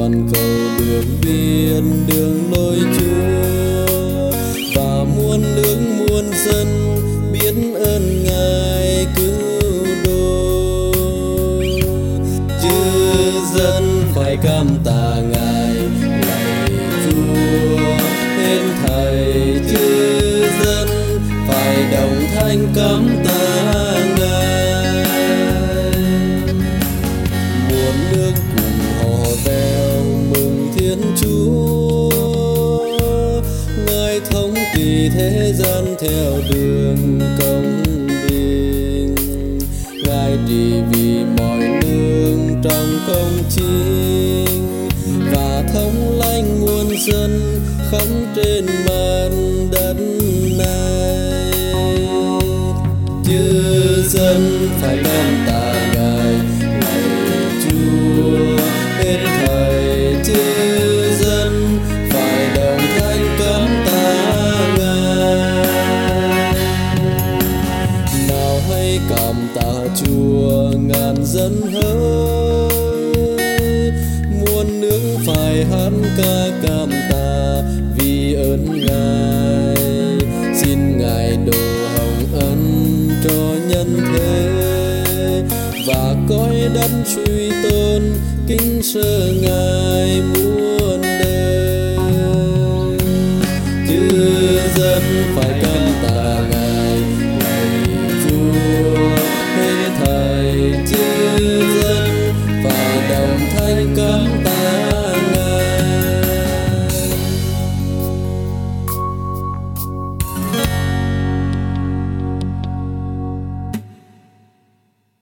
toàn cầu được biết đường lối Chúa, và muôn nước muôn dân biết ơn Ngài cứu độ. Chư dân phải cảm tạ Ngài, lạy Chúa hết thảy. Chư dân phải đồng thanh cảm tạ Ngài. Muôn nước cùng hò reo mừng Thiên Chúa, Ngài thống trị thế gian theo đường công bình. Ngài trị vì mọi nước trong công chính, và thống lãnh muôn dân khắp trên mặt đất này. Chư dân phải cảm tạ Ngài, lạy Chúa hết thảy. Chư dân phải đồng thanh cảm tạ Ngài. Nào hãy cảm tạ Chúa ngàn dân hỡi, muôn nước phải hát ca cảm tạ vì ơn Ngài. Xin Ngài độ hồng ân cho nhân thế, và cõi đất suy tôn kính sợ Ngài muôn đời. Chư dân phải cảm